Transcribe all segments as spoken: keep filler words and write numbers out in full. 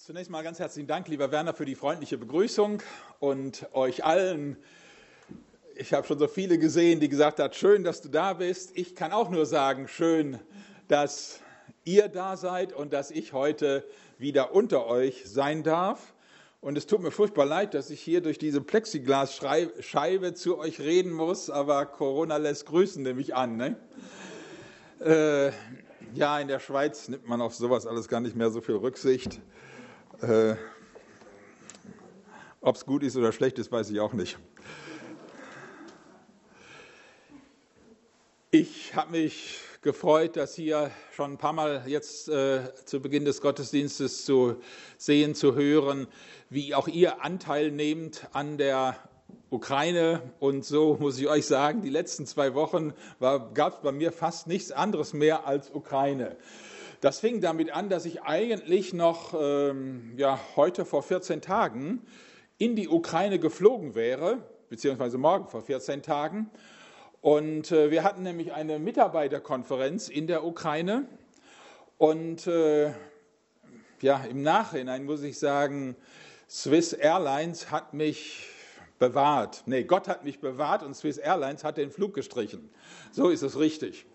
Zunächst mal ganz herzlichen Dank, lieber Werner, für die freundliche Begrüßung und euch allen. Ich habe schon so viele gesehen, die gesagt haben, schön, dass du da bist. Ich kann auch nur sagen, schön, dass ihr da seid und dass ich heute wieder unter euch sein darf. Und es tut mir furchtbar leid, dass ich hier durch diese Plexiglasscheibe zu euch reden muss, aber Corona lässt grüßen, nehme ich an. Ne? Äh, ja, in der Schweiz nimmt man auf sowas alles gar nicht mehr so viel Rücksicht. Äh, Ob es gut ist oder schlecht ist, weiß ich auch nicht. Ich habe mich gefreut, das hier schon ein paar Mal jetzt äh, zu Beginn des Gottesdienstes zu sehen, zu hören, wie auch ihr Anteil nehmt an der Ukraine. Und so muss ich euch sagen, die letzten zwei Wochen gab es bei mir fast nichts anderes mehr als Ukraine. Das fing damit an, dass ich eigentlich noch ähm, ja, heute vor vierzehn Tagen in die Ukraine geflogen wäre, beziehungsweise morgen vor vierzehn Tagen. Und äh, wir hatten nämlich eine Mitarbeiterkonferenz in der Ukraine. Und äh, ja, im Nachhinein muss ich sagen, Swiss Airlines hat mich bewahrt. Nee, Gott hat mich bewahrt und Swiss Airlines hat den Flug gestrichen. So ist es richtig.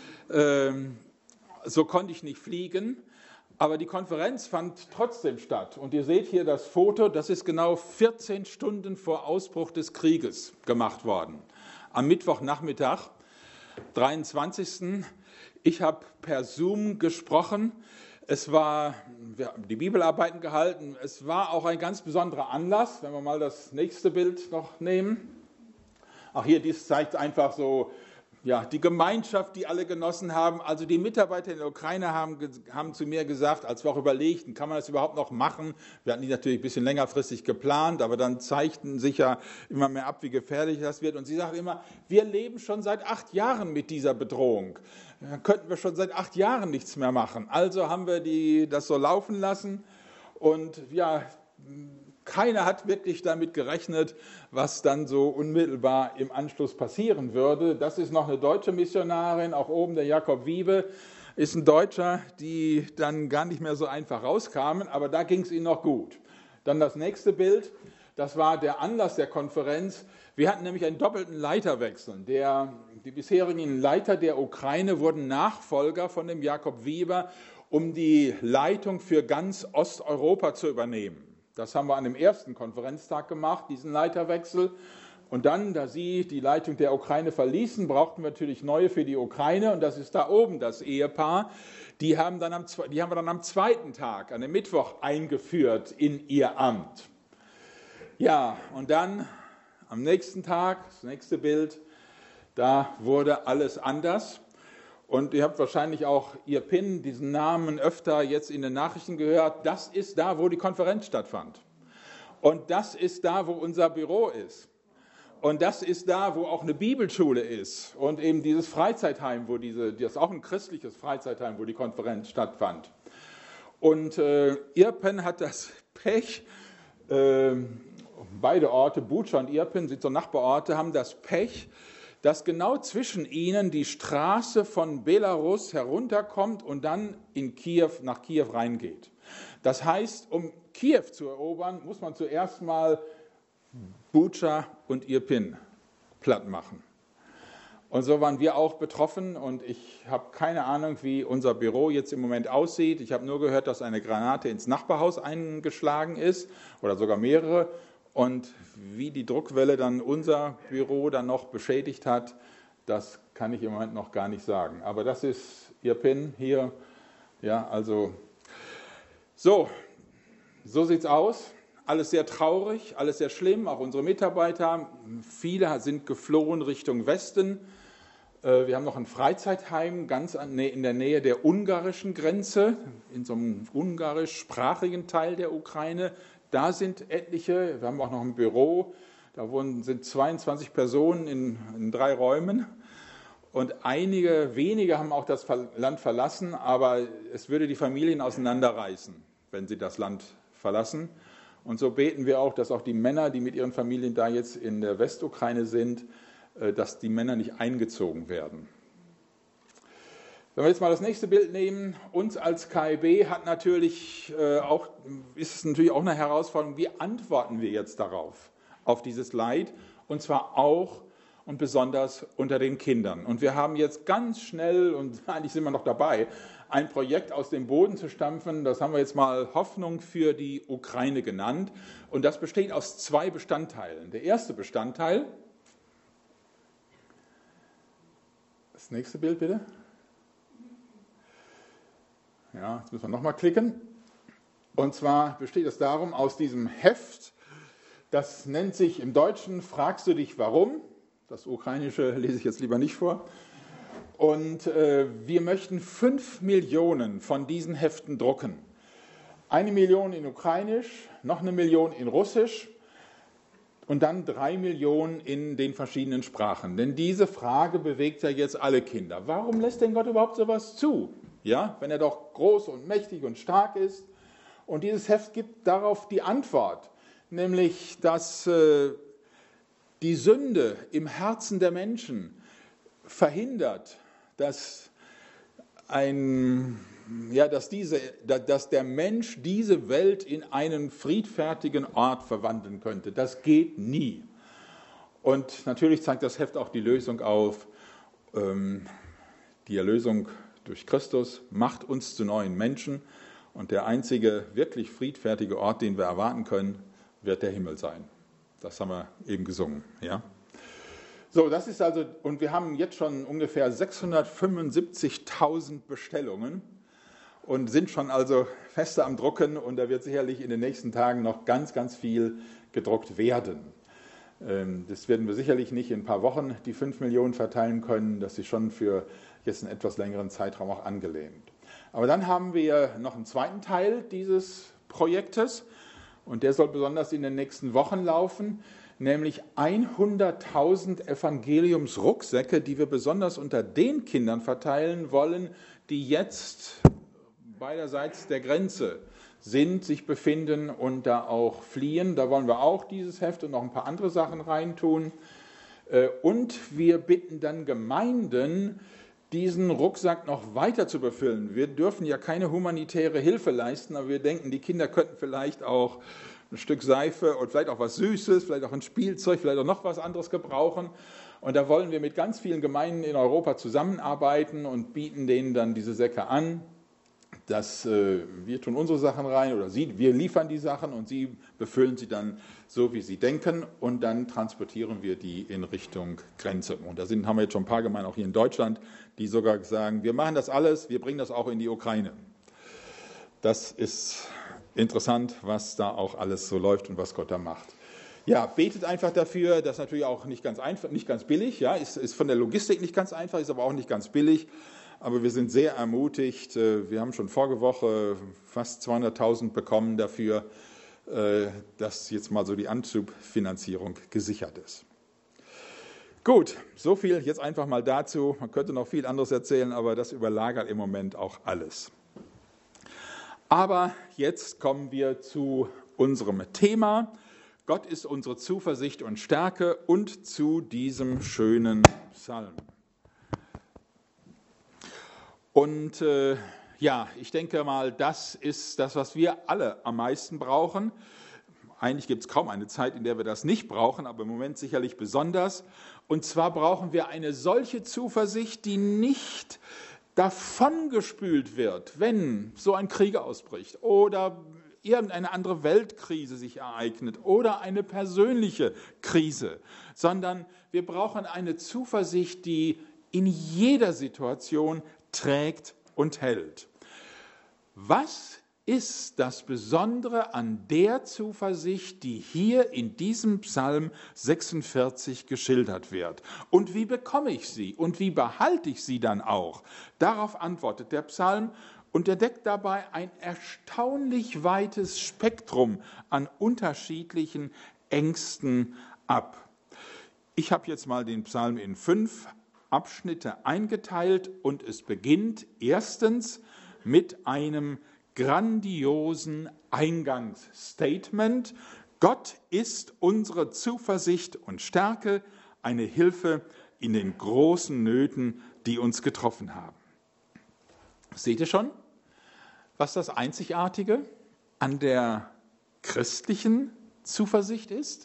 Ähm, So konnte ich nicht fliegen, aber die Konferenz fand trotzdem statt. Und ihr seht hier das Foto, das ist genau vierzehn Stunden vor Ausbruch des Krieges gemacht worden. Am Mittwochnachmittag, dreiundzwanzigsten Ich habe per Zoom gesprochen. Es war, wir haben die Bibelarbeiten gehalten. Es war auch ein ganz besonderer Anlass, wenn wir mal das nächste Bild noch nehmen. Auch hier, dies zeigt einfach so, ja, die Gemeinschaft, die alle genossen haben. Also die Mitarbeiter in der Ukraine haben, haben zu mir gesagt, als wir auch überlegten, kann man das überhaupt noch machen? Wir hatten die natürlich ein bisschen längerfristig geplant, aber dann zeigten sich ja immer mehr ab, wie gefährlich das wird. Und sie sagten immer, wir leben schon seit acht Jahren mit dieser Bedrohung. Dann könnten wir schon seit acht Jahren nichts mehr machen. Also haben wir die, das so laufen lassen und ja, keiner hat wirklich damit gerechnet, was dann so unmittelbar im Anschluss passieren würde. Das ist noch eine deutsche Missionarin, auch oben der Jakob Wiebe ist ein Deutscher, die dann gar nicht mehr so einfach rauskamen, aber da ging es ihnen noch gut. Dann das nächste Bild, das war der Anlass der Konferenz. Wir hatten nämlich einen doppelten Leiterwechsel. Der, die bisherigen Leiter der Ukraine wurden Nachfolger von dem Jakob Wiebe, um die Leitung für ganz Osteuropa zu übernehmen. Das haben wir an dem ersten Konferenztag gemacht, diesen Leiterwechsel. Und dann, da sie die Leitung der Ukraine verließen, brauchten wir natürlich neue für die Ukraine. Und das ist da oben das Ehepaar. Die haben, dann am, die haben wir dann am zweiten Tag, an dem Mittwoch, eingeführt in ihr Amt. Ja, und dann am nächsten Tag, das nächste Bild, da wurde alles anders. Und ihr habt wahrscheinlich auch Irpin, diesen Namen öfter jetzt in den Nachrichten gehört. Das ist da, wo die Konferenz stattfand. Und das ist da, wo unser Büro ist. Und das ist da, wo auch eine Bibelschule ist. Und eben dieses Freizeitheim, wo diese, das ist auch ein christliches Freizeitheim, wo die Konferenz stattfand. Und äh, Irpin hat das Pech, äh, beide Orte, Bucha und Irpin, sind so Nachbarorte, haben das Pech, dass genau zwischen ihnen die Straße von Belarus herunterkommt und dann in Kiew, nach Kiew reingeht. Das heißt, um Kiew zu erobern, muss man zuerst mal Bucha und Irpin platt machen. Und so waren wir auch betroffen und ich habe keine Ahnung, wie unser Büro jetzt im Moment aussieht. Ich habe nur gehört, dass eine Granate ins Nachbarhaus eingeschlagen ist oder sogar mehrere. Und wie die Druckwelle dann unser Büro dann noch beschädigt hat, das kann ich im Moment noch gar nicht sagen. Aber das ist Irpin hier. Ja, also so, so sieht's aus. Alles sehr traurig, alles sehr schlimm. Auch unsere Mitarbeiter, viele sind geflohen Richtung Westen. Wir haben noch ein Freizeitheim ganz in der Nähe der ungarischen Grenze, in so einem ungarischsprachigen Teil der Ukraine. Da sind etliche, wir haben auch noch ein Büro, da wohnen, sind zweiundzwanzig Personen in, in drei Räumen und einige wenige haben auch das Land verlassen, aber es würde die Familien auseinanderreißen, wenn sie das Land verlassen. Und so beten wir auch, dass auch die Männer, die mit ihren Familien da jetzt in der Westukraine sind, dass die Männer nicht eingezogen werden. Wenn wir jetzt mal das nächste Bild nehmen, uns als K I B hat natürlich äh, auch, ist es natürlich auch eine Herausforderung, wie antworten wir jetzt darauf, auf dieses Leid, und zwar auch und besonders unter den Kindern. Und wir haben jetzt ganz schnell, und eigentlich sind wir noch dabei, ein Projekt aus dem Boden zu stampfen, das haben wir jetzt mal Hoffnung für die Ukraine genannt, und das besteht aus zwei Bestandteilen. Der erste Bestandteil, das nächste Bild bitte. Ja, jetzt müssen wir nochmal klicken. Und zwar besteht es darum, aus diesem Heft, das nennt sich im Deutschen "Fragst du dich warum?". Das Ukrainische lese ich jetzt lieber nicht vor. Und äh, wir möchten fünf Millionen von diesen Heften drucken. Eine Million in Ukrainisch, noch eine Million in Russisch und dann drei Millionen in den verschiedenen Sprachen. Denn diese Frage bewegt ja jetzt alle Kinder. Warum lässt denn Gott überhaupt sowas zu? Ja, wenn er doch groß und mächtig und stark ist. Und dieses Heft gibt darauf die Antwort, nämlich, dass äh, die Sünde im Herzen der Menschen verhindert, dass, ein, ja, dass, diese, dass der Mensch diese Welt in einen friedfertigen Ort verwandeln könnte. Das geht nie. Und natürlich zeigt das Heft auch die Lösung auf, ähm, die Erlösung durch Christus macht uns zu neuen Menschen, und der einzige wirklich friedfertige Ort, den wir erwarten können, wird der Himmel sein. Das haben wir eben gesungen. Ja? So, das ist also, und wir haben jetzt schon ungefähr sechshundertfünfundsiebzigtausend Bestellungen und sind schon also feste am Drucken, und da wird sicherlich in den nächsten Tagen noch ganz, ganz viel gedruckt werden. Das werden wir sicherlich nicht in ein paar Wochen die fünf Millionen verteilen können, das ist schon für jetzt einen etwas längeren Zeitraum auch angelehnt. Aber dann haben wir noch einen zweiten Teil dieses Projektes, und der soll besonders in den nächsten Wochen laufen, nämlich hunderttausend Evangeliumsrucksäcke, die wir besonders unter den Kindern verteilen wollen, die jetzt beiderseits der Grenze sind, sich befinden und da auch fliehen. Da wollen wir auch dieses Heft und noch ein paar andere Sachen reintun. Und wir bitten dann Gemeinden, diesen Rucksack noch weiter zu befüllen. Wir dürfen ja keine humanitäre Hilfe leisten, aber wir denken, die Kinder könnten vielleicht auch ein Stück Seife und vielleicht auch was Süßes, vielleicht auch ein Spielzeug, vielleicht auch noch was anderes gebrauchen. Und da wollen wir mit ganz vielen Gemeinden in Europa zusammenarbeiten und bieten denen dann diese Säcke an. Dass äh, wir tun unsere Sachen rein, oder sie, wir liefern die Sachen und sie befüllen sie dann so, wie sie denken, und dann transportieren wir die in Richtung Grenze. Und da sind, haben wir jetzt schon ein paar Gemeinden, auch hier in Deutschland, die sogar sagen, wir machen das alles, wir bringen das auch in die Ukraine. Das ist interessant, was da auch alles so läuft und was Gott da macht. Ja, betet einfach dafür, das ist natürlich auch nicht ganz einfach, nicht ganz billig, ja, ist, ist von der Logistik nicht ganz einfach, ist aber auch nicht ganz billig. Aber wir sind sehr ermutigt. Wir haben schon vorige Woche fast zweihunderttausend bekommen dafür, dass jetzt mal so die Anschubfinanzierung gesichert ist. Gut, so viel jetzt einfach mal dazu. Man könnte noch viel anderes erzählen, aber das überlagert im Moment auch alles. Aber jetzt kommen wir zu unserem Thema. Gott ist unsere Zuversicht und Stärke, und zu diesem schönen Psalm. Und äh, ja, ich denke mal, das ist das, was wir alle am meisten brauchen. Eigentlich gibt es kaum eine Zeit, in der wir das nicht brauchen, aber im Moment sicherlich besonders. Und zwar brauchen wir eine solche Zuversicht, die nicht davongespült wird, wenn so ein Krieg ausbricht oder irgendeine andere Weltkrise sich ereignet oder eine persönliche Krise, sondern wir brauchen eine Zuversicht, die in jeder Situation trägt und hält. Was ist das Besondere an der Zuversicht, die hier in diesem Psalm sechsundvierzig geschildert wird? Und wie bekomme ich sie? Und wie behalte ich sie dann auch? Darauf antwortet der Psalm, und er deckt dabei ein erstaunlich weites Spektrum an unterschiedlichen Ängsten ab. Ich habe jetzt mal den Psalm in fünf Abschnitte eingeteilt, und es beginnt erstens mit einem grandiosen Eingangsstatement. Gott ist unsere Zuversicht und Stärke, eine Hilfe in den großen Nöten, die uns getroffen haben. Seht ihr schon, was das Einzigartige an der christlichen Zuversicht ist?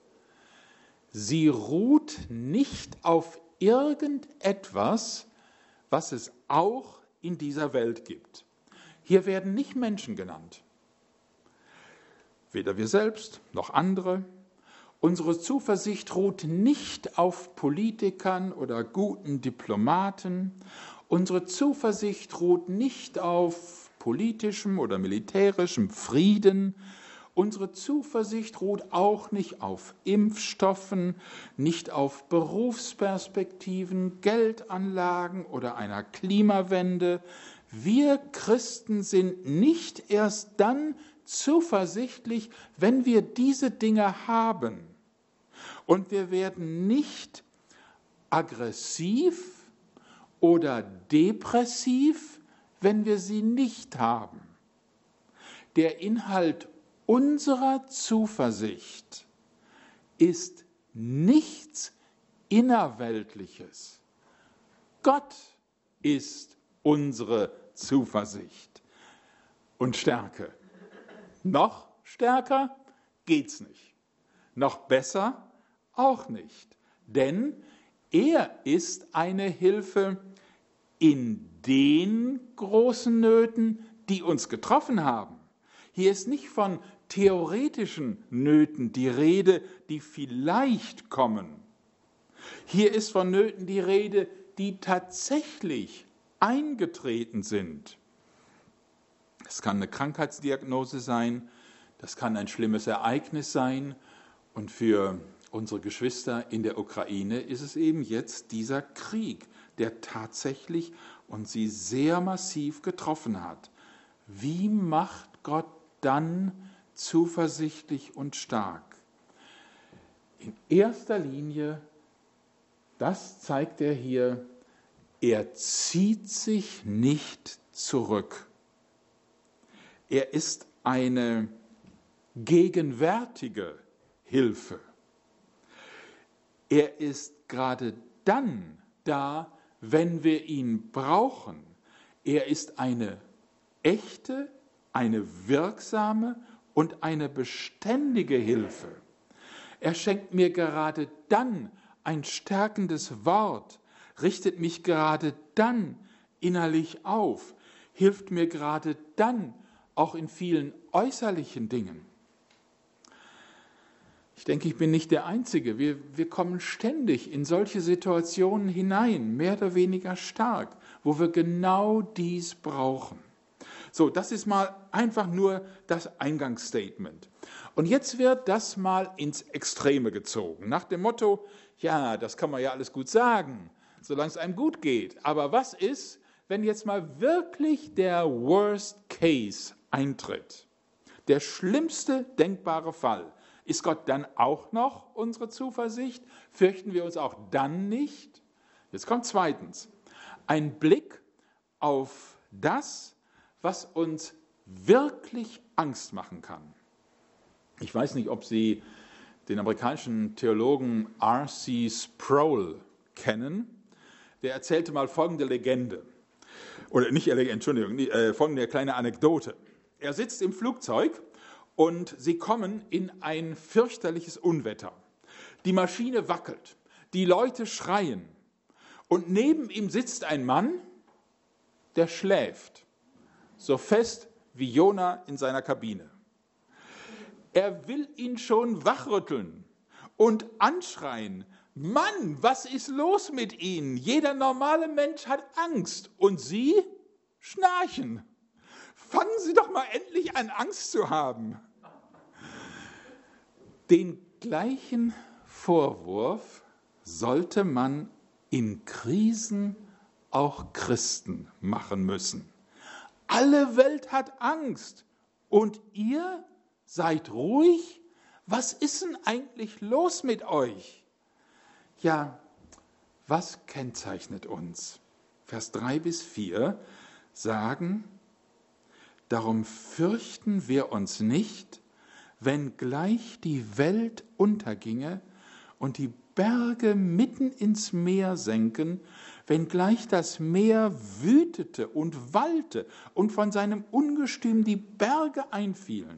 Sie ruht nicht auf irgendetwas, was es auch in dieser Welt gibt. Hier werden nicht Menschen genannt, weder wir selbst noch andere. Unsere Zuversicht ruht nicht auf Politikern oder guten Diplomaten. Unsere Zuversicht ruht nicht auf politischem oder militärischem Frieden. Unsere Zuversicht ruht auch nicht auf Impfstoffen, nicht auf Berufsperspektiven, Geldanlagen oder einer Klimawende. Wir Christen sind nicht erst dann zuversichtlich, wenn wir diese Dinge haben. Und wir werden nicht aggressiv oder depressiv, wenn wir sie nicht haben. Der Inhalt unserer Zuversicht ist nichts Innerweltliches. Gott ist unsere Zuversicht und Stärke. Noch stärker geht's nicht. Noch besser auch nicht. Denn er ist eine Hilfe in den großen Nöten, die uns getroffen haben. Hier ist nicht von theoretischen Nöten die Rede, die vielleicht kommen. Hier ist von Nöten die Rede, die tatsächlich eingetreten sind. Es kann eine Krankheitsdiagnose sein, das kann ein schlimmes Ereignis sein. Und für unsere Geschwister in der Ukraine ist es eben jetzt dieser Krieg, der tatsächlich und sie sehr massiv getroffen hat. Wie macht Gott dann zuversichtlich und stark? In erster Linie, das zeigt er hier, er zieht sich nicht zurück. Er ist eine gegenwärtige Hilfe. Er ist gerade dann da, wenn wir ihn brauchen. Er ist eine echte, eine wirksame und eine beständige Hilfe. Er schenkt mir gerade dann ein stärkendes Wort, richtet mich gerade dann innerlich auf, hilft mir gerade dann auch in vielen äußerlichen Dingen. Ich denke, ich bin nicht der Einzige. Wir, wir kommen ständig in solche Situationen hinein, mehr oder weniger stark, wo wir genau dies brauchen. So, das ist mal einfach nur das Eingangsstatement. Und jetzt wird das mal ins Extreme gezogen, nach dem Motto, ja, das kann man ja alles gut sagen, solange es einem gut geht. Aber was ist, wenn jetzt mal wirklich der Worst Case eintritt? Der schlimmste denkbare Fall. Ist Gott dann auch noch unsere Zuversicht? Fürchten wir uns auch dann nicht? Jetzt kommt zweitens ein Blick auf das, was uns wirklich Angst machen kann. Ich weiß nicht, ob Sie den amerikanischen Theologen R C Sproul kennen. Der erzählte mal folgende Legende. Oder nicht, Entschuldigung, äh, folgende kleine Anekdote. Er sitzt im Flugzeug und sie kommen in ein fürchterliches Unwetter. Die Maschine wackelt, die Leute schreien und neben ihm sitzt ein Mann, der schläft, so fest wie Jona in seiner Kabine. Er will ihn schon wachrütteln und anschreien, Mann, was ist los mit Ihnen? Jeder normale Mensch hat Angst und Sie schnarchen. Fangen Sie doch mal endlich an, Angst zu haben. Den gleichen Vorwurf sollte man in Krisen auch Christen machen müssen. Alle Welt hat Angst und ihr seid ruhig? Was ist denn eigentlich los mit euch? Ja, was kennzeichnet uns? Vers drei bis vier sagen, darum fürchten wir uns nicht, wenn gleich die Welt unterginge und die Berge mitten ins Meer senken, wenngleich das Meer wütete und wallte und von seinem Ungestüm die Berge einfielen.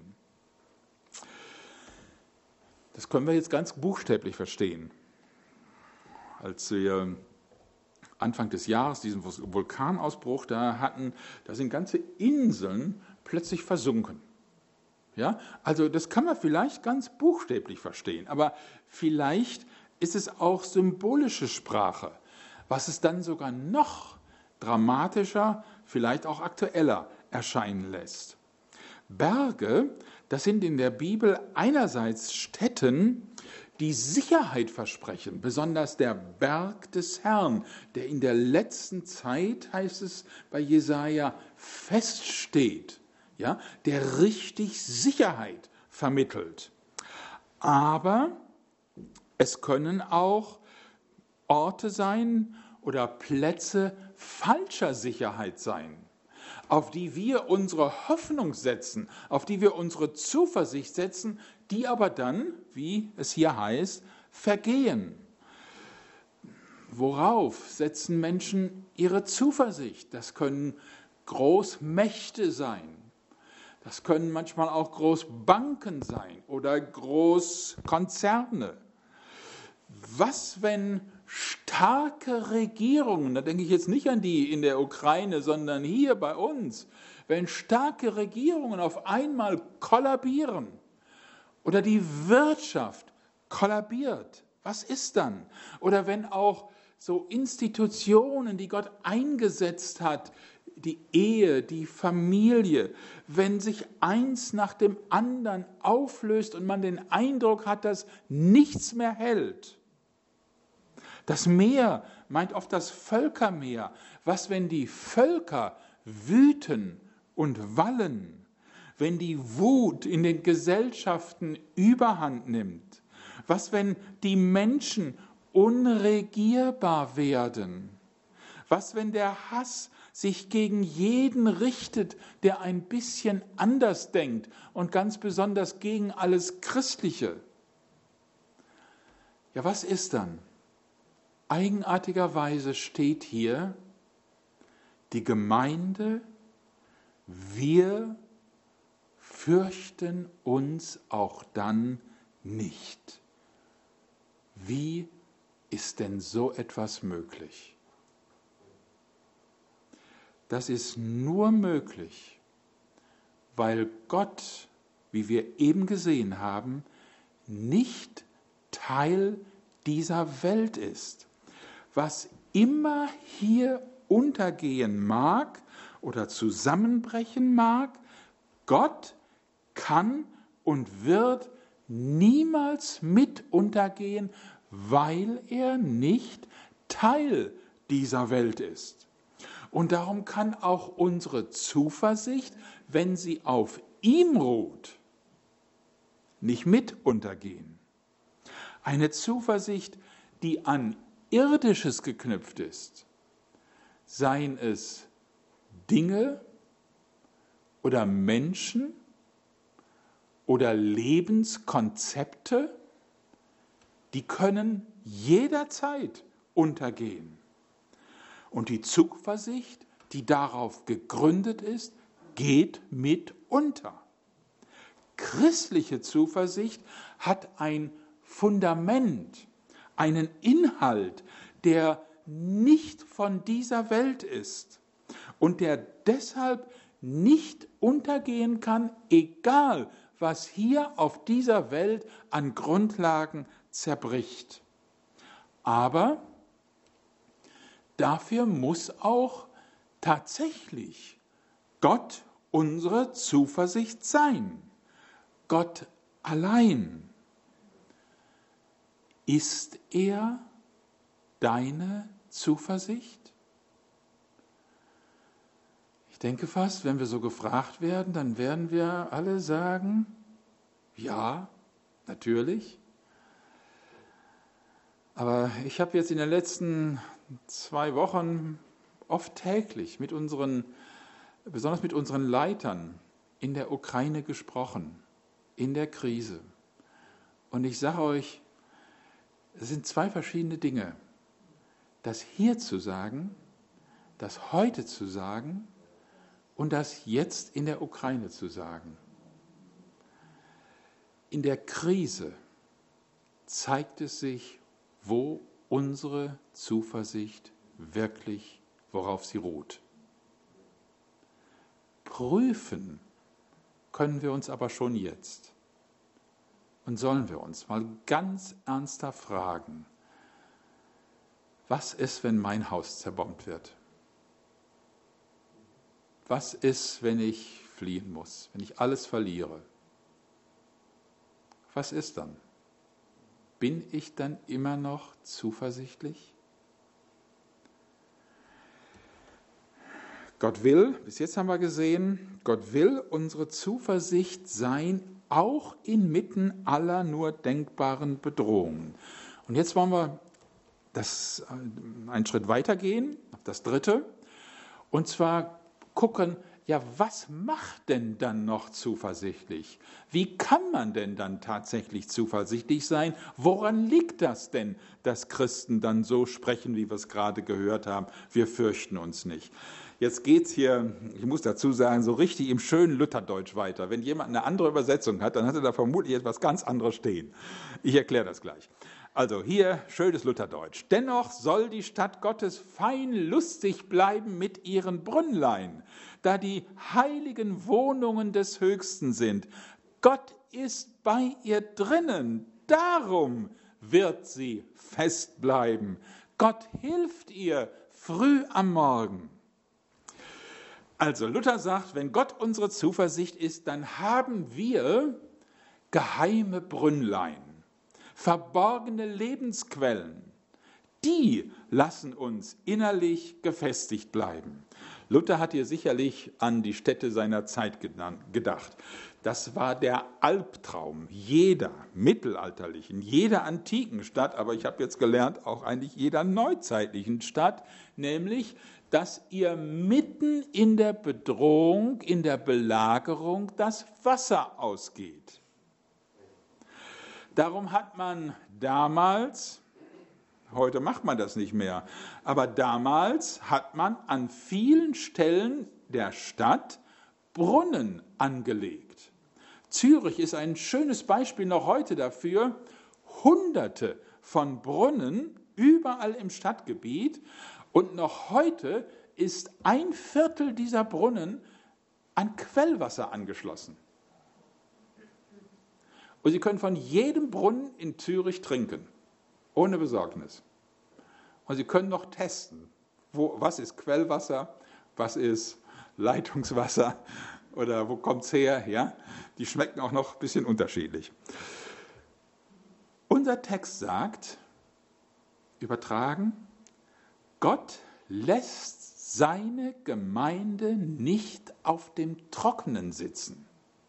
Das können wir jetzt ganz buchstäblich verstehen. Als wir Anfang des Jahres diesen Vulkanausbruch da hatten, da sind ganze Inseln plötzlich versunken. Ja, also das kann man vielleicht ganz buchstäblich verstehen, aber vielleicht ist es auch symbolische Sprache, was es dann sogar noch dramatischer, vielleicht auch aktueller erscheinen lässt. Berge, das sind in der Bibel einerseits Stätten, die Sicherheit versprechen, besonders der Berg des Herrn, der in der letzten Zeit, heißt es bei Jesaja, feststeht, ja, der richtig Sicherheit vermittelt. Aber es können auch Orte sein oder Plätze falscher Sicherheit sein, auf die wir unsere Hoffnung setzen, auf die wir unsere Zuversicht setzen, die aber dann, wie es hier heißt, vergehen. Worauf setzen Menschen ihre Zuversicht? Das können Großmächte sein. Das können manchmal auch Großbanken sein oder Großkonzerne. Was, wenn starke Regierungen, da denke ich jetzt nicht an die in der Ukraine, sondern hier bei uns, wenn starke Regierungen auf einmal kollabieren oder die Wirtschaft kollabiert, was ist dann? Oder wenn auch so Institutionen, die Gott eingesetzt hat, die Ehe, die Familie, wenn sich eins nach dem anderen auflöst und man den Eindruck hat, dass nichts mehr hält. Das Meer meint oft das Völkermeer. Was, wenn die Völker wüten und wallen? Wenn die Wut in den Gesellschaften Überhand nimmt? Was, wenn die Menschen unregierbar werden? Was, wenn der Hass sich gegen jeden richtet, der ein bisschen anders denkt und ganz besonders gegen alles Christliche? Ja, was ist dann? Eigenartigerweise steht hier, die Gemeinde, wir fürchten uns auch dann nicht. Wie ist denn so etwas möglich? Das ist nur möglich, weil Gott, wie wir eben gesehen haben, nicht Teil dieser Welt ist. Was immer hier untergehen mag oder zusammenbrechen mag, Gott kann und wird niemals mit untergehen, weil er nicht Teil dieser Welt ist. Und darum kann auch unsere Zuversicht, wenn sie auf ihm ruht, nicht mit untergehen. Eine Zuversicht, die an Irdisches geknüpft ist, seien es Dinge oder Menschen oder Lebenskonzepte, die können jederzeit untergehen. Und die Zuversicht, die darauf gegründet ist, geht mit unter. Christliche Zuversicht hat ein Fundament, einen Inhalt, der nicht von dieser Welt ist und der deshalb nicht untergehen kann, egal was hier auf dieser Welt an Grundlagen zerbricht. Aber dafür muss auch tatsächlich Gott unsere Zuversicht sein. Gott allein. Ist er deine Zuversicht? Ich denke fast, wenn wir so gefragt werden, dann werden wir alle sagen, ja, natürlich. Aber ich habe jetzt in den letzten zwei Wochen oft täglich mit unseren, besonders mit unseren Leitern in der Ukraine gesprochen, in der Krise. Und ich sage euch, es sind zwei verschiedene Dinge. das hier zu sagen, das heute zu sagen und das jetzt in der Ukraine zu sagen. In der Krise zeigt es sich, wo unsere Zuversicht wirklich, worauf sie ruht. Prüfen können wir uns aber schon jetzt. Und sollen wir uns mal ganz ernsthaft fragen, was ist, wenn mein Haus zerbombt wird? Was ist, wenn ich fliehen muss, wenn ich alles verliere? Was ist dann? Bin ich dann immer noch zuversichtlich? Gott will, bis jetzt haben wir gesehen, Gott will unsere Zuversicht sein, auch inmitten aller nur denkbaren Bedrohungen. Und jetzt wollen wir das, einen Schritt weitergehen, auf das Dritte, und zwar gucken, ja, was macht denn dann noch zuversichtlich? Wie kann man denn dann tatsächlich zuversichtlich sein? Woran liegt das denn, dass Christen dann so sprechen, wie wir es gerade gehört haben? Wir fürchten uns nicht. Jetzt geht es hier, ich muss dazu sagen, so richtig im schönen Lutherdeutsch weiter. Wenn jemand eine andere Übersetzung hat, dann hat er da vermutlich etwas ganz anderes stehen. Ich erkläre das gleich. Also hier schönes Lutherdeutsch. Dennoch soll die Stadt Gottes fein lustig bleiben mit ihren Brünnlein, da die heiligen Wohnungen des Höchsten sind. Gott ist bei ihr drinnen, darum wird sie fest bleiben. Gott hilft ihr früh am Morgen. Also Luther sagt, wenn Gott unsere Zuversicht ist, dann haben wir geheime Brünnlein, verborgene Lebensquellen. Die lassen uns innerlich gefestigt bleiben. Luther hat hier sicherlich an die Städte seiner Zeit gedacht. Das war der Albtraum jeder mittelalterlichen, jeder antiken Stadt, aber ich habe jetzt gelernt, auch eigentlich jeder neuzeitlichen Stadt, nämlich dass ihr mitten in der Bedrohung, in der Belagerung das Wasser ausgeht. Darum hat man damals, heute macht man das nicht mehr, aber damals hat man an vielen Stellen der Stadt Brunnen angelegt. Zürich ist ein schönes Beispiel noch heute dafür. Hunderte von Brunnen überall im Stadtgebiet. Und noch heute ist ein Viertel dieser Brunnen an Quellwasser angeschlossen. Und Sie können von jedem Brunnen in Zürich trinken, ohne Besorgnis. Und Sie können noch testen, wo, was ist Quellwasser, was ist Leitungswasser oder wo kommt es her. Ja? Die schmecken auch noch ein bisschen unterschiedlich. Unser Text sagt, übertragen, Gott lässt seine Gemeinde nicht auf dem Trockenen sitzen.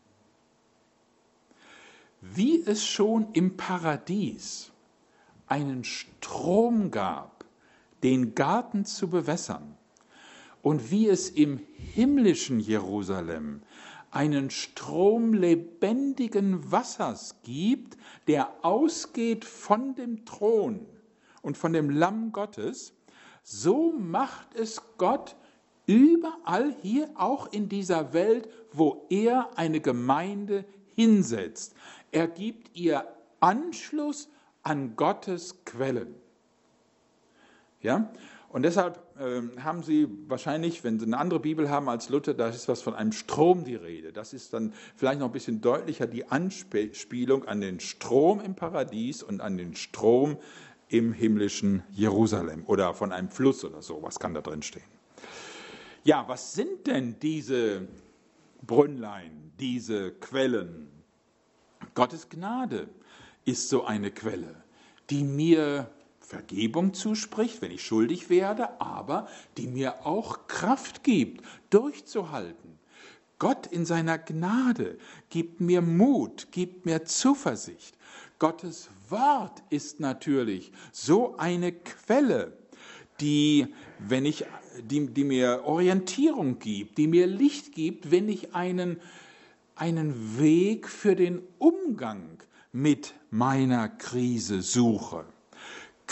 Wie es schon im Paradies einen Strom gab, den Garten zu bewässern, und wie es im himmlischen Jerusalem einen Strom lebendigen Wassers gibt, der ausgeht von dem Thron und von dem Lamm Gottes, so macht es Gott überall hier auch in dieser Welt, wo er eine Gemeinde hinsetzt. Er gibt ihr Anschluss an Gottes Quellen. Ja? Und deshalb äh, haben Sie wahrscheinlich, wenn Sie eine andere Bibel haben als Luther, da ist was von einem Strom die Rede. Das ist dann vielleicht noch ein bisschen deutlicher die Anspielung an den Strom im Paradies und an den Strom im himmlischen Jerusalem oder von einem Fluss oder so, was kann da drin stehen. Ja, was sind denn diese Brünnlein, diese Quellen? Gottes Gnade ist so eine Quelle, die mir Vergebung zuspricht, wenn ich schuldig werde, aber die mir auch Kraft gibt, durchzuhalten. Gott in seiner Gnade gibt mir Mut, gibt mir Zuversicht. Gottes Wort ist natürlich so eine Quelle, die, wenn ich, die, die mir Orientierung gibt, die mir Licht gibt, wenn ich einen, einen Weg für den Umgang mit meiner Krise suche.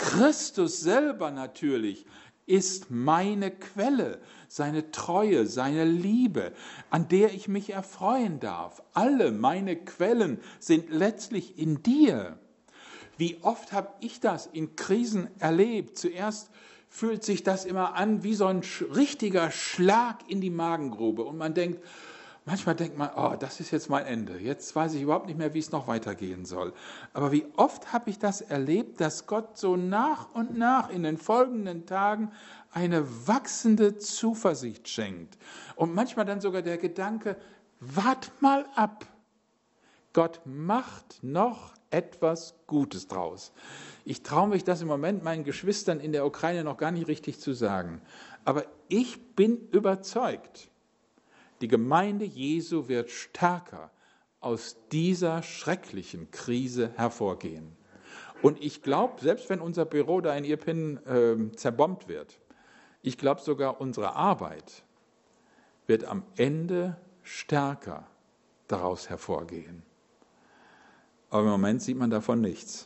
Christus selber natürlich ist meine Quelle, seine Treue, seine Liebe, an der ich mich erfreuen darf. Alle meine Quellen sind letztlich in dir. Wie oft habe ich das in Krisen erlebt? Zuerst fühlt sich das immer an wie so ein richtiger Schlag in die Magengrube. Und man denkt, manchmal denkt man, oh, das ist jetzt mein Ende. Jetzt weiß ich überhaupt nicht mehr, wie es noch weitergehen soll. Aber wie oft habe ich das erlebt, dass Gott so nach und nach in den folgenden Tagen eine wachsende Zuversicht schenkt. Und manchmal dann sogar der Gedanke, wart mal ab. Gott macht noch etwas Gutes draus. Ich traue mich das im Moment meinen Geschwistern in der Ukraine noch gar nicht richtig zu sagen. Aber ich bin überzeugt, die Gemeinde Jesu wird stärker aus dieser schrecklichen Krise hervorgehen. Und ich glaube, selbst wenn unser Büro da in Irpin äh, zerbombt wird, ich glaube sogar, unsere Arbeit wird am Ende stärker daraus hervorgehen. Aber im Moment sieht man davon nichts.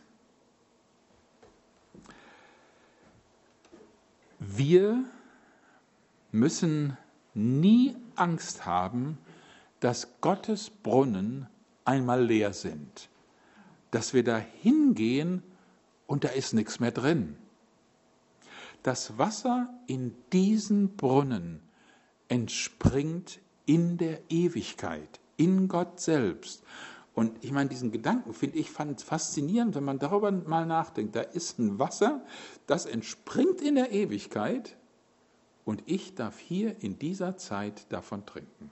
Wir müssen nie Angst haben, dass Gottes Brunnen einmal leer sind. Dass wir da hingehen und da ist nichts mehr drin. Das Wasser in diesen Brunnen entspringt in der Ewigkeit, in Gott selbst. Und ich meine, diesen Gedanken finde ich faszinierend, wenn man darüber mal nachdenkt. Da ist ein Wasser, das entspringt in der Ewigkeit und ich darf hier in dieser Zeit davon trinken.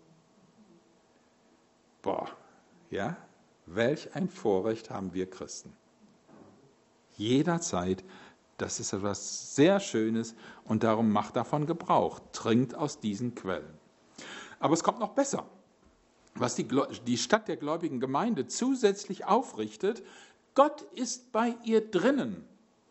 Boah, ja, welch ein Vorrecht haben wir Christen. Jederzeit, das ist etwas sehr Schönes und darum macht davon Gebrauch, trinkt aus diesen Quellen. Aber es kommt noch besser. Was die, die Stadt der gläubigen Gemeinde zusätzlich aufrichtet, Gott ist bei ihr drinnen.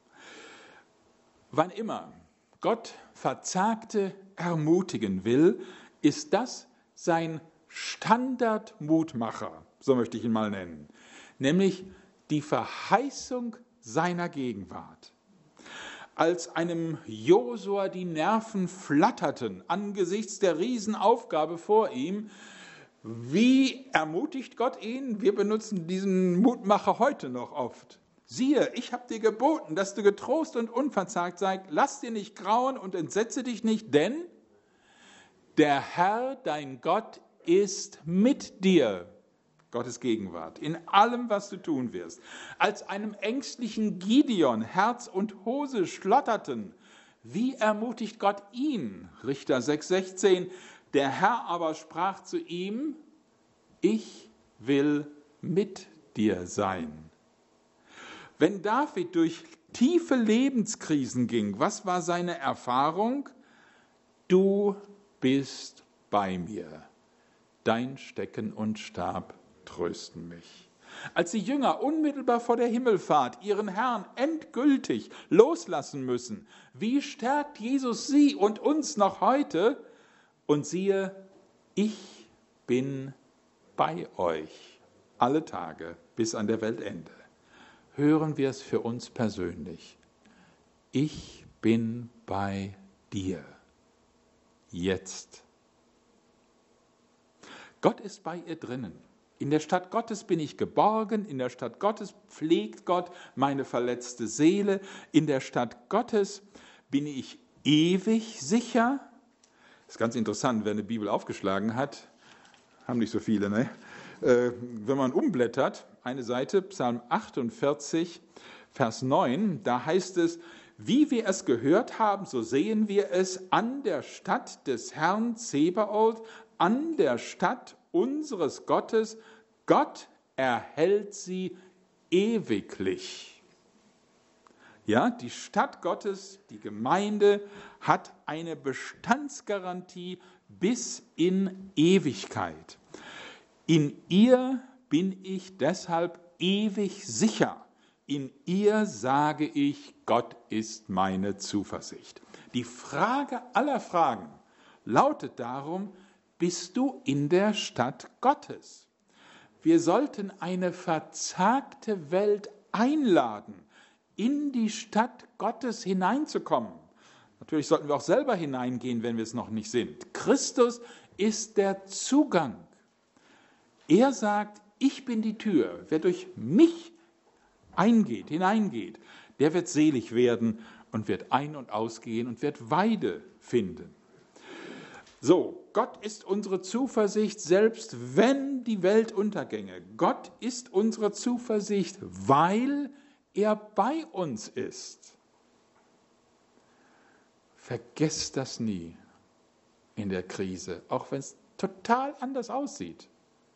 Wann immer Gott Verzagte ermutigen will, ist das sein Standardmutmacher, so möchte ich ihn mal nennen, nämlich die Verheißung seiner Gegenwart. Als einem Josua die Nerven flatterten angesichts der Riesenaufgabe vor ihm, wie ermutigt Gott ihn? Wir benutzen diesen Mutmacher heute noch oft. Siehe, ich habe dir geboten, dass du getrost und unverzagt seist. Lass dir nicht grauen und entsetze dich nicht, denn der Herr, dein Gott, ist mit dir. Gottes Gegenwart, in allem, was du tun wirst. Als einem ängstlichen Gideon Herz und Hose schlotterten, wie ermutigt Gott ihn? Richter sechs sechzehn. Der Herr aber sprach zu ihm, ich will mit dir sein. Wenn David durch tiefe Lebenskrisen ging, was war seine Erfahrung? Du bist bei mir. Dein Stecken und Stab trösten mich. Als die Jünger unmittelbar vor der Himmelfahrt ihren Herrn endgültig loslassen müssen, wie stärkt Jesus sie und uns noch heute? Und siehe, ich bin bei euch alle Tage bis an der Weltende. Hören wir es für uns persönlich. Ich bin bei dir. Jetzt. Gott ist bei ihr drinnen. In der Stadt Gottes bin ich geborgen, in der Stadt Gottes pflegt Gott meine verletzte Seele, in der Stadt Gottes bin ich ewig sicher. Das ist ganz interessant, wer eine Bibel aufgeschlagen hat, haben nicht so viele, ne? Äh, wenn man umblättert, eine Seite, Psalm achtundvierzig, Vers neun, da heißt es, wie wir es gehört haben, so sehen wir es an der Stadt des Herrn Zebaoth, an der Stadt unseres Gottes. Gott erhält sie ewiglich. Ja, die Stadt Gottes, die Gemeinde, hat eine Bestandsgarantie bis in Ewigkeit. In ihr bin ich deshalb ewig sicher. In ihr sage ich, Gott ist meine Zuversicht. Die Frage aller Fragen lautet darum, bist du in der Stadt Gottes? Wir sollten eine verzagte Welt einladen, in die Stadt Gottes hineinzukommen. Natürlich sollten wir auch selber hineingehen, wenn wir es noch nicht sind. Christus ist der Zugang. Er sagt, ich bin die Tür. Wer durch mich eingeht, hineingeht, der wird selig werden und wird ein- und ausgehen und wird Weide finden. So, Gott ist unsere Zuversicht, selbst wenn die Welt untergänge. Gott ist unsere Zuversicht, weil er bei uns ist. Vergesst das nie in der Krise, auch wenn es total anders aussieht.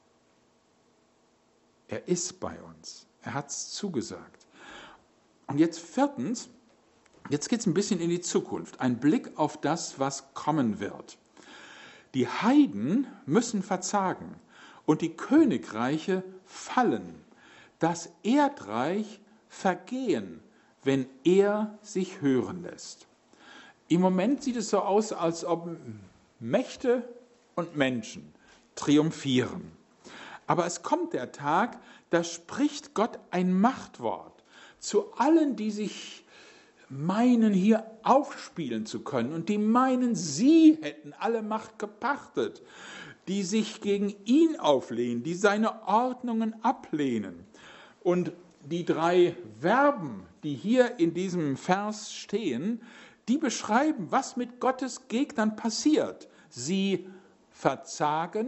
Er ist bei uns. Er hat es zugesagt. Und jetzt viertens, jetzt geht es ein bisschen in die Zukunft. Ein Blick auf das, was kommen wird. Die Heiden müssen verzagen und die Königreiche fallen. Das Erdreich vergehen, wenn er sich hören lässt. Im Moment sieht es so aus, als ob Mächte und Menschen triumphieren. Aber es kommt der Tag, da spricht Gott ein Machtwort zu allen, die sich meinen, hier aufspielen zu können und die meinen, sie hätten alle Macht gepachtet, die sich gegen ihn auflehnen, die seine Ordnungen ablehnen. Und die drei Verben, die hier in diesem Vers stehen, die beschreiben, was mit Gottes Gegnern passiert. Sie verzagen,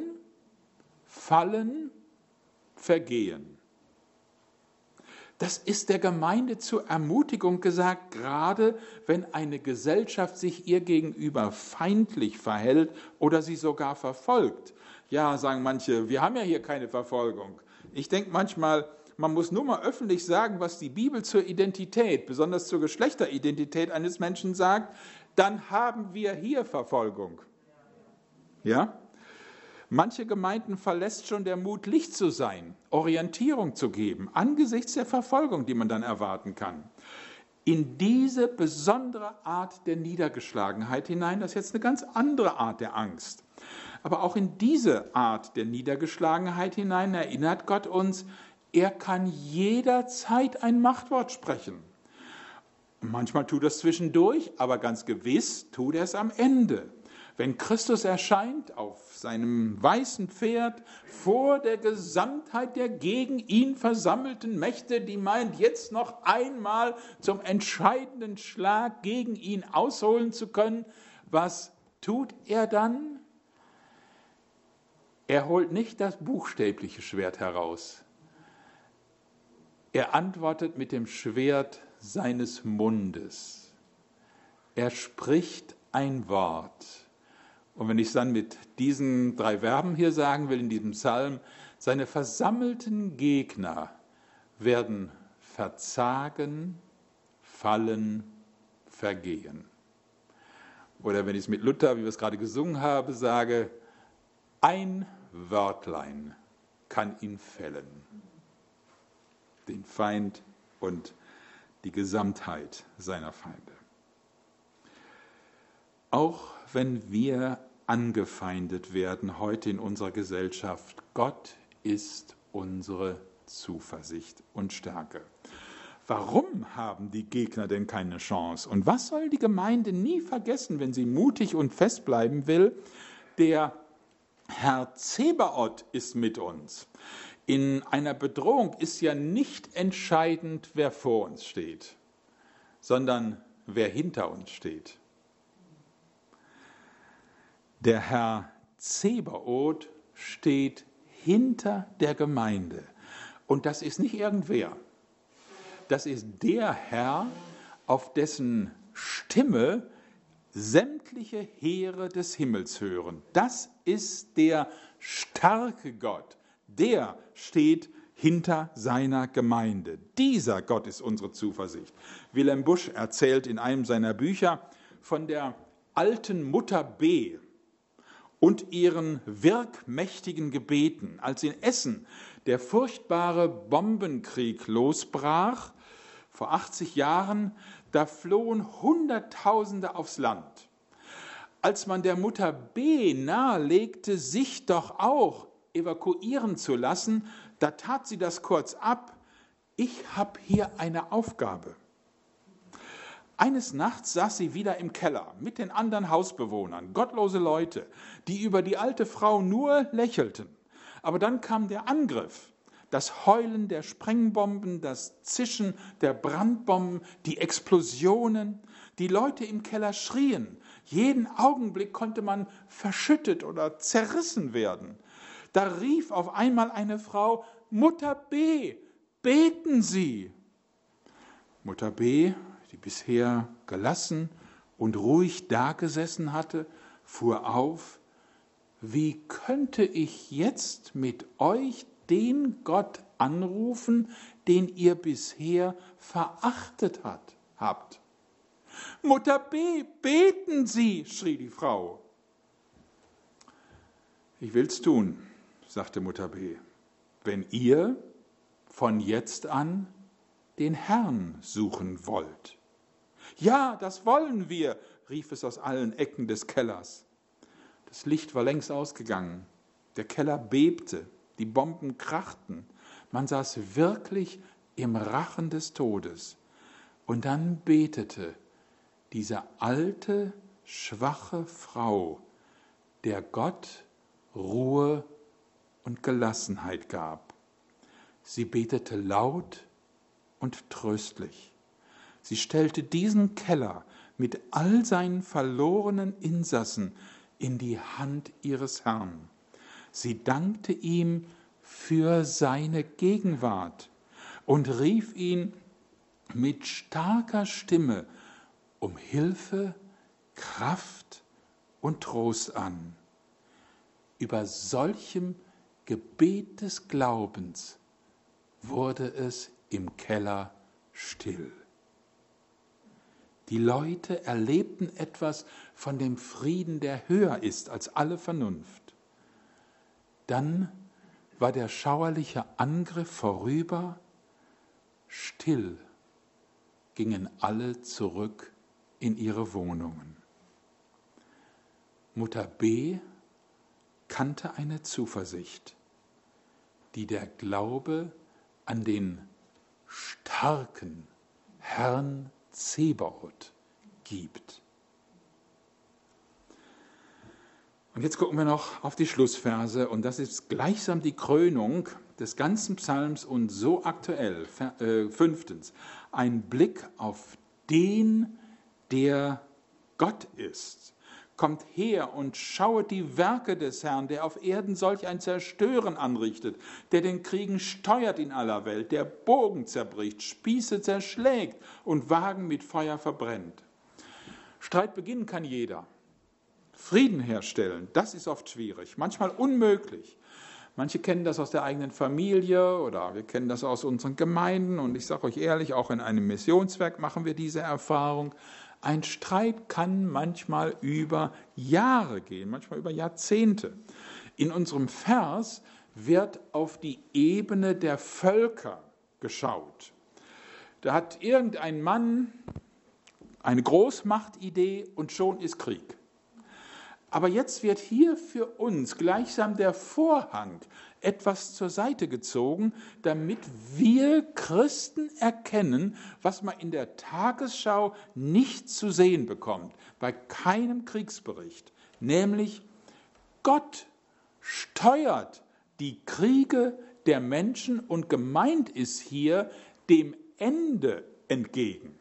fallen, vergehen. Das ist der Gemeinde zur Ermutigung gesagt, gerade wenn eine Gesellschaft sich ihr gegenüber feindlich verhält oder sie sogar verfolgt. Ja, sagen manche, wir haben ja hier keine Verfolgung. Ich denke manchmal, man muss nur mal öffentlich sagen, was die Bibel zur Identität, besonders zur Geschlechteridentität eines Menschen sagt, dann haben wir hier Verfolgung. Ja? Manche Gemeinden verlässt schon der Mut, Licht zu sein, Orientierung zu geben, angesichts der Verfolgung, die man dann erwarten kann. In diese besondere Art der Niedergeschlagenheit hinein, das ist jetzt eine ganz andere Art der Angst. Aber auch in diese Art der Niedergeschlagenheit hinein erinnert Gott uns, er kann jederzeit ein Machtwort sprechen. Manchmal tut er es zwischendurch, aber ganz gewiss tut er es am Ende. Wenn Christus erscheint auf seinem weißen Pferd vor der Gesamtheit der gegen ihn versammelten Mächte, die meint, jetzt noch einmal zum entscheidenden Schlag gegen ihn ausholen zu können, was tut er dann? Er holt nicht das buchstäbliche Schwert heraus. Er antwortet mit dem Schwert seines Mundes. Er spricht ein Wort. Und wenn ich es dann mit diesen drei Verben hier sagen will in diesem Psalm, seine versammelten Gegner werden verzagen, fallen, vergehen. Oder wenn ich es mit Luther, wie wir es gerade gesungen haben, sage, ein Wörtlein kann ihn fällen. Den Feind und die Gesamtheit seiner Feinde. Auch wenn wir angefeindet werden heute in unserer Gesellschaft, Gott ist unsere Zuversicht und Stärke. Warum haben die Gegner denn keine Chance? Und was soll die Gemeinde nie vergessen, wenn sie mutig und fest bleiben will? Der Herr Zebaoth ist mit uns. In einer Bedrohung ist ja nicht entscheidend, wer vor uns steht, sondern wer hinter uns steht. Der Herr Zebaoth steht hinter der Gemeinde. Und das ist nicht irgendwer. Das ist der Herr, auf dessen Stimme sämtliche Heere des Himmels hören. Das ist der starke Gott. Der steht hinter seiner Gemeinde. Dieser Gott ist unsere Zuversicht. Wilhelm Busch erzählt in einem seiner Bücher von der alten Mutter B. und ihren wirkmächtigen Gebeten, als in Essen der furchtbare Bombenkrieg losbrach, vor achtzig Jahren, da flohen Hunderttausende aufs Land. Als man der Mutter B nahelegte, sich doch auch evakuieren zu lassen, da tat sie das kurz ab. Ich habe hier eine Aufgabe. Eines Nachts saß sie wieder im Keller mit den anderen Hausbewohnern, gottlose Leute, die über die alte Frau nur lächelten. Aber dann kam der Angriff, das Heulen der Sprengbomben, das Zischen der Brandbomben, die Explosionen. Die Leute im Keller schrien. Jeden Augenblick konnte man verschüttet oder zerrissen werden. Da rief auf einmal eine Frau: Mutter B., beten Sie! Mutter B., die bisher gelassen und ruhig dagesessen hatte, fuhr auf: Wie könnte ich jetzt mit euch den Gott anrufen, den ihr bisher verachtet hat, habt? Mutter B., beten Sie, schrie die Frau. Ich will's tun, sagte Mutter B., wenn ihr von jetzt an den Herrn suchen wollt. Ja, das wollen wir, rief es aus allen Ecken des Kellers. Das Licht war längst ausgegangen. Der Keller bebte, die Bomben krachten. Man saß wirklich im Rachen des Todes. Und dann betete diese alte, schwache Frau, der Gott Ruhe und Gelassenheit gab. Sie betete laut und tröstlich. Sie stellte diesen Keller mit all seinen verlorenen Insassen in die Hand ihres Herrn. Sie dankte ihm für seine Gegenwart und rief ihn mit starker Stimme um Hilfe, Kraft und Trost an. Über solchem Gebet des Glaubens wurde es im Keller still. Die Leute erlebten etwas von dem Frieden, der höher ist als alle Vernunft. Dann war der schauerliche Angriff vorüber, still gingen alle zurück in ihre Wohnungen. Mutter B. kannte eine Zuversicht, die der Glaube an den starken Herrn Zebaoth gibt. Und jetzt gucken wir noch auf die Schlussverse, und das ist gleichsam die Krönung des ganzen Psalms und so aktuell. Äh, fünftens, ein Blick auf den, der Gott ist. Kommt her und schauet die Werke des Herrn, der auf Erden solch ein Zerstören anrichtet, der den Kriegen steuert in aller Welt, der Bogen zerbricht, Spieße zerschlägt und Wagen mit Feuer verbrennt. Streit beginnen kann jeder. Frieden herstellen, das ist oft schwierig, manchmal unmöglich. Manche kennen das aus der eigenen Familie oder wir kennen das aus unseren Gemeinden, und ich sage euch ehrlich, auch in einem Missionswerk machen wir diese Erfahrung. Ein Streit kann manchmal über Jahre gehen, manchmal über Jahrzehnte. In unserem Vers wird auf die Ebene der Völker geschaut. Da hat irgendein Mann eine Großmachtidee und schon ist Krieg. Aber jetzt wird hier für uns gleichsam der Vorhang etwas zur Seite gezogen, damit wir Christen erkennen, was man in der Tagesschau nicht zu sehen bekommt, bei keinem Kriegsbericht. Nämlich, Gott steuert die Kriege der Menschen und gemeint ist hier dem Ende entgegen.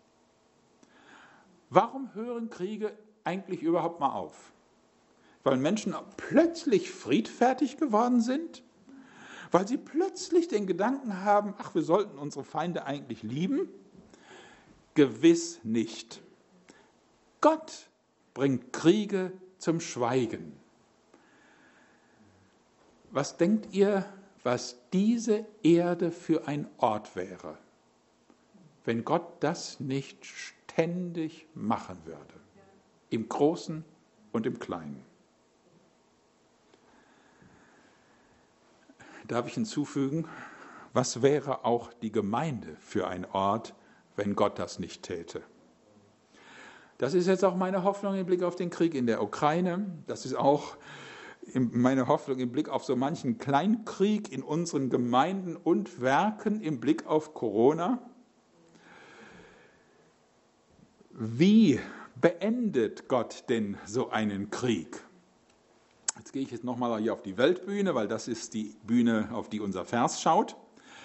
Warum hören Kriege eigentlich überhaupt mal auf? Weil Menschen plötzlich friedfertig geworden sind? Weil sie plötzlich den Gedanken haben, ach, wir sollten unsere Feinde eigentlich lieben? Gewiss nicht. Gott bringt Kriege zum Schweigen. Was denkt ihr, was diese Erde für ein Ort wäre, wenn Gott das nicht ständig machen würde? Im Großen und im Kleinen. Darf ich hinzufügen, was wäre auch die Gemeinde für ein Ort, wenn Gott das nicht täte? Das ist jetzt auch meine Hoffnung im Blick auf den Krieg in der Ukraine. Das ist auch meine Hoffnung im Blick auf so manchen Kleinkrieg in unseren Gemeinden und Werken im Blick auf Corona. Wie beendet Gott denn so einen Krieg? Jetzt gehe ich jetzt nochmal hier auf die Weltbühne, weil das ist die Bühne, auf die unser Vers schaut.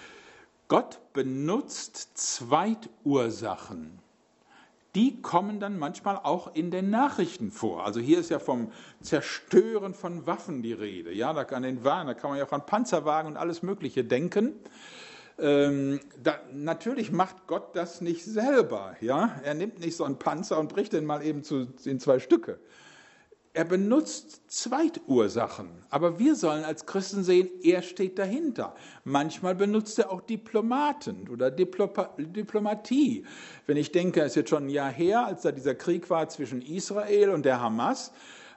Gott benutzt Zweitursachen. Die kommen dann manchmal auch in den Nachrichten vor. Also hier ist ja vom Zerstören von Waffen die Rede. Ja, da kann, den, da kann man ja auch an Panzerwagen und alles Mögliche denken. Ähm, da, natürlich macht Gott das nicht selber. Ja? Er nimmt nicht so einen Panzer und bricht den mal eben zu, in zwei Stücke. Er benutzt Zweitursachen, aber wir sollen als Christen sehen, er steht dahinter. Manchmal benutzt er auch Diplomaten oder Diploma- Diplomatie. Wenn ich denke, es ist jetzt schon ein Jahr her, als da dieser Krieg war zwischen Israel und der Hamas,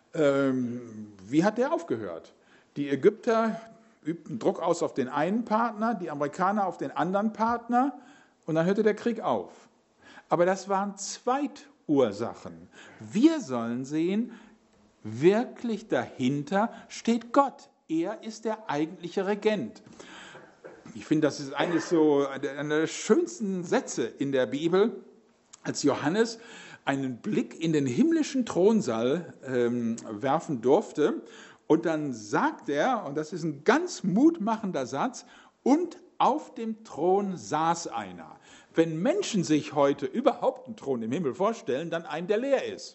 ähm, wie hat der aufgehört? Die Ägypter übten Druck aus auf den einen Partner, die Amerikaner auf den anderen Partner und dann hörte der Krieg auf. Aber das waren Zweitursachen. Wir sollen sehen, wirklich dahinter steht Gott. Er ist der eigentliche Regent. Ich finde, das ist eines so einer der schönsten Sätze in der Bibel, als Johannes einen Blick in den himmlischen Thronsaal ähm, werfen durfte. Und dann sagt er, und das ist ein ganz mutmachender Satz, und auf dem Thron saß einer. Wenn Menschen sich heute überhaupt einen Thron im Himmel vorstellen, dann einen, der leer ist.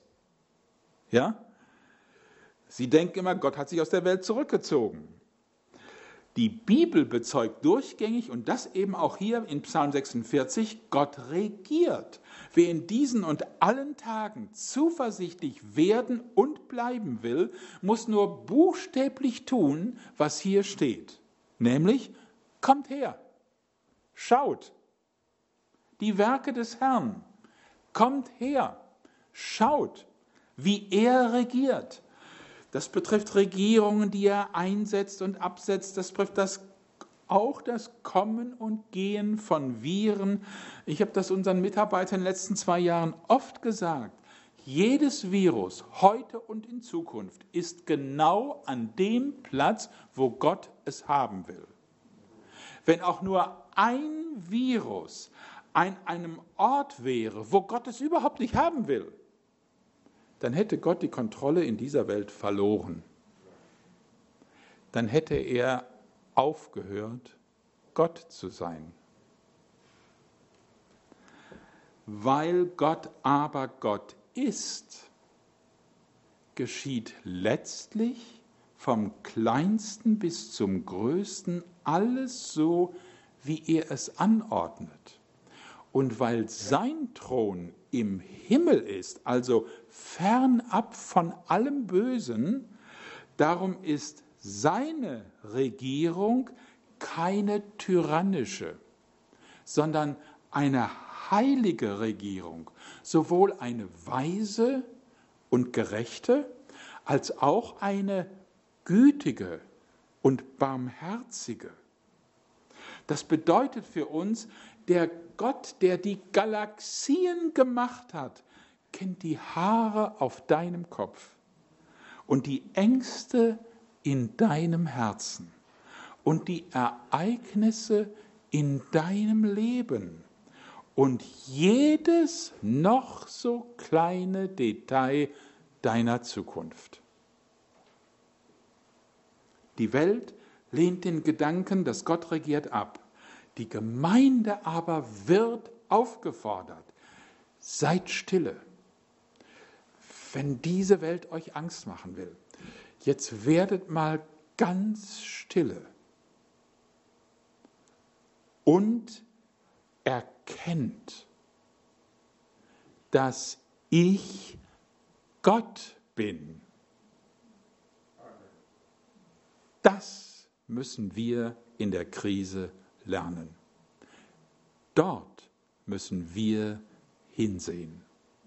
Ja? Sie denken immer, Gott hat sich aus der Welt zurückgezogen. Die Bibel bezeugt durchgängig, und das eben auch hier in Psalm sechsundvierzig, Gott regiert. Wer in diesen und allen Tagen zuversichtlich werden und bleiben will, muss nur buchstäblich tun, was hier steht. Nämlich, kommt her, schaut die Werke des Herrn, kommt her, schaut, wie er regiert. Das betrifft Regierungen, die er einsetzt und absetzt. Das betrifft das, auch das Kommen und Gehen von Viren. Ich habe das unseren Mitarbeitern in den letzten zwei Jahren oft gesagt. Jedes Virus, heute und in Zukunft, ist genau an dem Platz, wo Gott es haben will. Wenn auch nur ein Virus an einem Ort wäre, wo Gott es überhaupt nicht haben will, dann hätte Gott die Kontrolle in dieser Welt verloren. Dann hätte er aufgehört, Gott zu sein. Weil Gott aber Gott ist, geschieht letztlich vom Kleinsten bis zum Größten alles so, wie er es anordnet. Und weil sein Thron im Himmel ist, also fernab von allem Bösen, darum ist seine Regierung keine tyrannische, sondern eine heilige Regierung, sowohl eine weise und gerechte, als auch eine gütige und barmherzige. Das bedeutet für uns, der Gott, der die Galaxien gemacht hat, kennt die Haare auf deinem Kopf und die Ängste in deinem Herzen und die Ereignisse in deinem Leben und jedes noch so kleine Detail deiner Zukunft. Die Welt lehnt den Gedanken, dass Gott regiert, ab. Die Gemeinde aber wird aufgefordert, seid stille, wenn diese Welt euch Angst machen will. Jetzt werdet mal ganz stille und erkennt, dass ich Gott bin. Das müssen wir in der Krise lernen. Dort müssen wir hinsehen.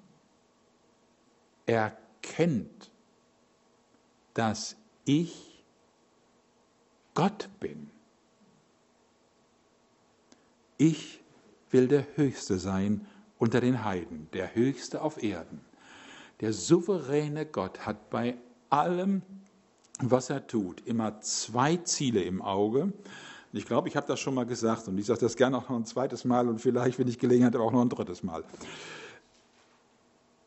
Erkennt, dass ich Gott bin. Ich will der Höchste sein unter den Heiden, der Höchste auf Erden. Der souveräne Gott hat bei allem, was er tut, immer zwei Ziele im Auge. Ich glaube, ich habe das schon mal gesagt und ich sage das gerne auch noch ein zweites Mal und vielleicht, wenn ich Gelegenheit habe, auch noch ein drittes Mal.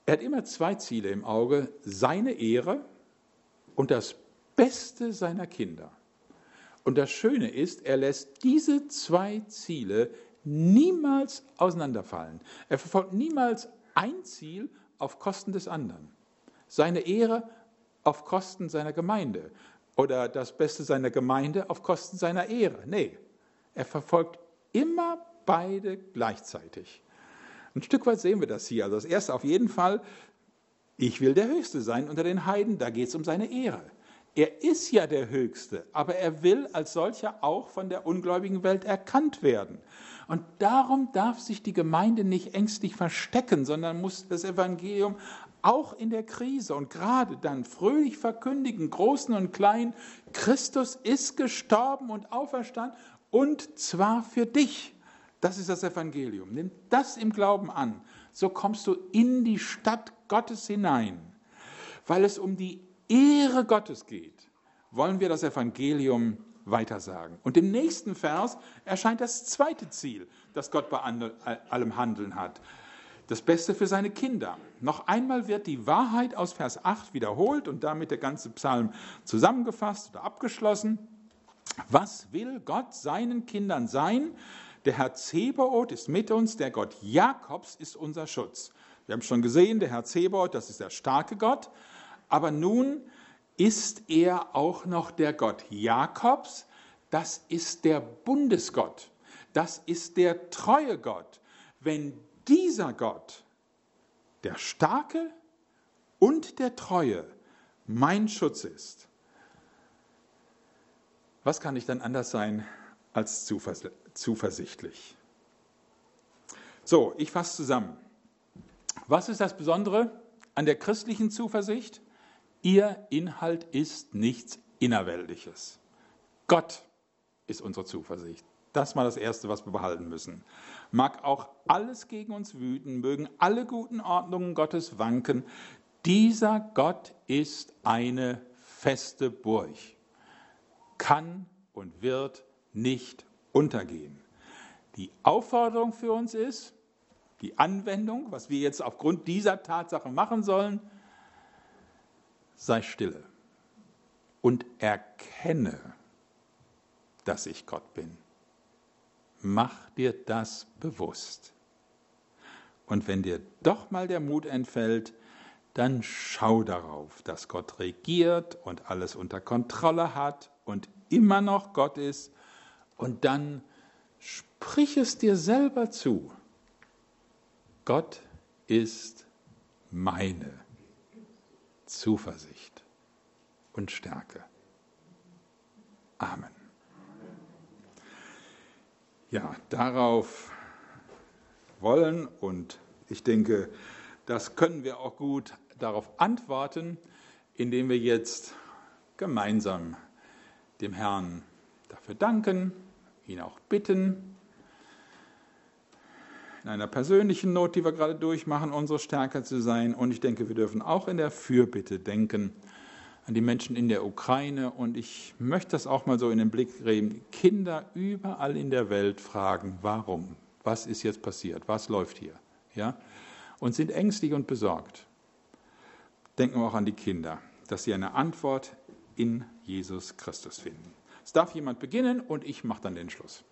Er hat immer zwei Ziele im Auge, seine Ehre und das Beste seiner Kinder. Und das Schöne ist, er lässt diese zwei Ziele niemals auseinanderfallen. Er verfolgt niemals ein Ziel auf Kosten des anderen. Seine Ehre auf Kosten seiner Gemeinde oder das Beste seiner Gemeinde auf Kosten seiner Ehre. Nee, er verfolgt immer beide gleichzeitig. Ein Stück weit sehen wir das hier. Also das erste auf jeden Fall, ich will der Höchste sein unter den Heiden, da geht es um seine Ehre. Er ist ja der Höchste, aber er will als solcher auch von der ungläubigen Welt erkannt werden. Und darum darf sich die Gemeinde nicht ängstlich verstecken, sondern muss das Evangelium auch in der Krise und gerade dann fröhlich verkündigen, Großen und Kleinen, Christus ist gestorben und auferstanden und zwar für dich. Das ist das Evangelium. Nimm das im Glauben an. So kommst du in die Stadt Gottes hinein. Weil es um die Ehre Gottes geht, wollen wir das Evangelium weitersagen. Und im nächsten Vers erscheint das zweite Ziel, das Gott bei allem Handeln hat. Das Beste für seine Kinder. Noch einmal wird die Wahrheit aus Vers acht wiederholt und damit der ganze Psalm zusammengefasst oder abgeschlossen. Was will Gott seinen Kindern sein? Der Herr Zebaoth ist mit uns, der Gott Jakobs ist unser Schutz. Wir haben schon gesehen, der Herr Zebaoth, das ist der starke Gott, aber nun ist er auch noch der Gott Jakobs, das ist der Bundesgott, das ist der treue Gott. Wenn dieser Gott, der starke und der treue, mein Schutz ist, was kann ich dann anders sein als zuversichtlich? So, ich fasse zusammen. Was ist das Besondere an der christlichen Zuversicht? Ihr Inhalt ist nichts Innerweltliches. Gott ist unsere Zuversicht. Das ist mal das Erste, was wir behalten müssen. Mag auch alles gegen uns wüten, mögen alle guten Ordnungen Gottes wanken. Dieser Gott ist eine feste Burg, kann und wird nicht untergehen. Die Aufforderung für uns ist, die Anwendung, was wir jetzt aufgrund dieser Tatsache machen sollen, sei stille und erkenne, dass ich Gott bin. Mach dir das bewusst. Und wenn dir doch mal der Mut entfällt, dann schau darauf, dass Gott regiert und alles unter Kontrolle hat und immer noch Gott ist. Und dann sprich es dir selber zu. Gott ist meine Zuversicht und Stärke. Amen. Ja, darauf wollen und ich denke, das können wir auch gut darauf antworten, indem wir jetzt gemeinsam dem Herrn dafür danken, ihn auch bitten, in einer persönlichen Not, die wir gerade durchmachen, unsere Stärke zu sein. Und ich denke, wir dürfen auch in der Fürbitte denken an die Menschen in der Ukraine. Und ich möchte das auch mal so in den Blick nehmen. Kinder überall in der Welt fragen, warum? Was ist jetzt passiert? Was läuft hier? Ja? Und sind ängstlich und besorgt. Denken wir auch an die Kinder, dass sie eine Antwort in Jesus Christus finden. Es darf jemand beginnen und ich mache dann den Schluss.